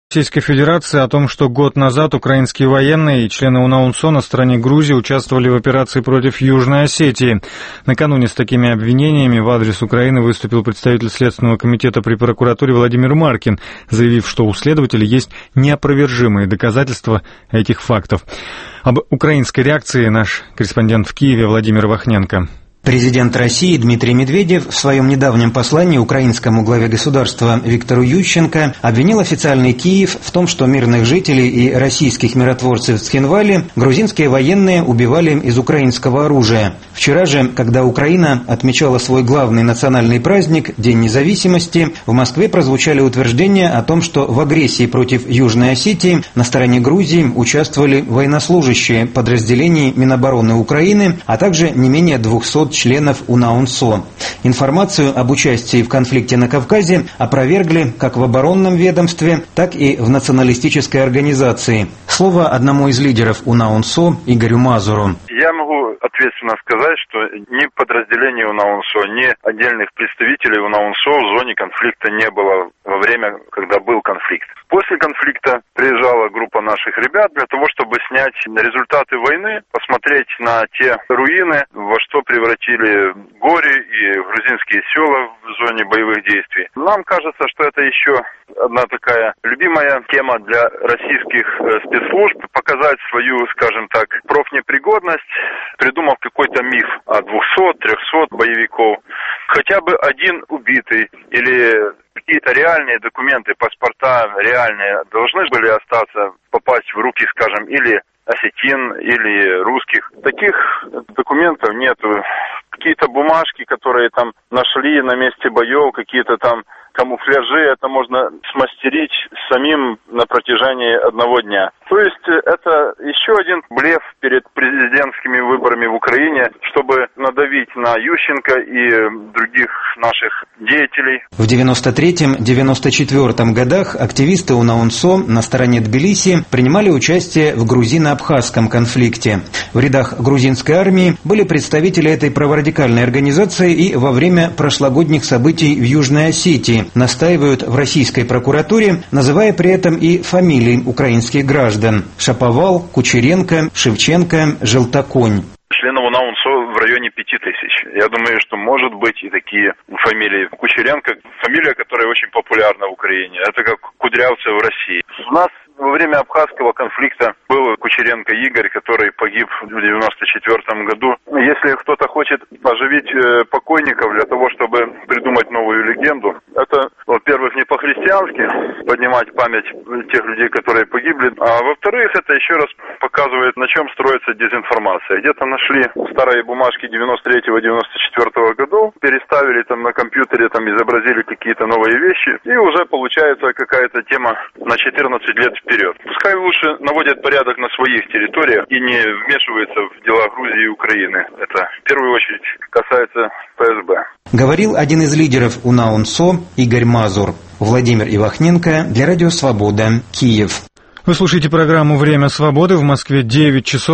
Российской Федерации о том, что год назад украинские военные и члены УНАУНСО на стороне Грузии участвовали в операции против Южной Осетии. Накануне с такими обвинениями в адрес Украины выступил представитель Следственного комитета при прокуратуре Владимир Маркин, заявив, что у следователей есть неопровержимые доказательства этих фактов. Об украинской реакции наш корреспондент в Киеве Владимир Вахненко. Президент России Дмитрий Медведев в своем недавнем послании украинскому главе государства Виктору Ющенко обвинил официальный Киев в том, что мирных жителей и российских миротворцев в Цхинвале грузинские военные убивали из украинского оружия. Вчера же, когда Украина отмечала свой главный национальный праздник – День независимости, в Москве прозвучали утверждения о том, что в агрессии против Южной Осетии на стороне Грузии участвовали военнослужащие подразделений Минобороны Украины, а также не менее 200 членов УНАУНСО. Информацию об участии в конфликте на Кавказе опровергли как в оборонном ведомстве, так и в националистической организации. Слово одному из лидеров УНАУНСО Игорю Мазуру. Я могу ответственно сказать, что ни подразделений УНАУНСО, ни отдельных представителей УНАУНСО в зоне конфликта не было во время, когда был конфликт. После конфликта приезжала группа наших ребят для того, чтобы снять результаты войны, посмотреть на те руины, во что превратили Гори и грузинские села в зоне боевых действий. Нам кажется, что это еще одна такая любимая тема для российских спецслужб – показать свою, скажем так, профнепригодность, придумав какой-то миф о 200-300 боевиков. Хотя бы один убитый или какие-то реальные документы, паспорта реальные должны были остаться, попасть в руки, скажем, или осетин, или русских. Таких документов нету. Какие-то бумажки, которые там нашли на месте боев, какие-то там камуфляжи, это можно смастерить самим на протяжении одного дня. То есть это еще один блеф перед президентскими выборами в Украине, чтобы надавить на Ющенко и других наших деятелей. В 93-94 годах активисты УНАУНСО на стороне Тбилиси принимали участие в грузино-абхазском конфликте. В рядах грузинской армии были представители этой праворадикальной организации и во время прошлогодних событий в Южной Осетии, настаивают в российской прокуратуре, называя при этом и фамилии украинских граждан – Шаповал, Кучеренко, Шевченко, Желтоконь. Членов УНАУНСО в районе 5000. Я думаю, что может быть и такие фамилии. Кучеренко – фамилия, которая очень популярна в Украине. Это как Кудрявцев в России. У нас во время абхазского конфликта был Кучеренко Игорь, который погиб в 1994 году. Если кто-то хочет оживить покойников для того, чтобы придумать новую легенду, это, во-первых, не по-христиански поднимать память тех людей, которые погибли, а во-вторых, это еще раз показывает, на чем строится дезинформация. Где-то нашли старые бумажки 93-94 годов, переставили там на компьютере, там изобразили какие-то новые вещи, и уже получается какая-то тема на 14 лет вперед. Пускай лучше наводят порядок на своих территориях и не вмешиваются в дела Грузии и Украины. Это в первую очередь касается ФСБ. Говорил один из лидеров УНАУНСО Игорь Мазур. Владимир Ивахненко для Радио Свобода, Киев. Вы слушаете программу «Время свободы». В Москве 9 часов.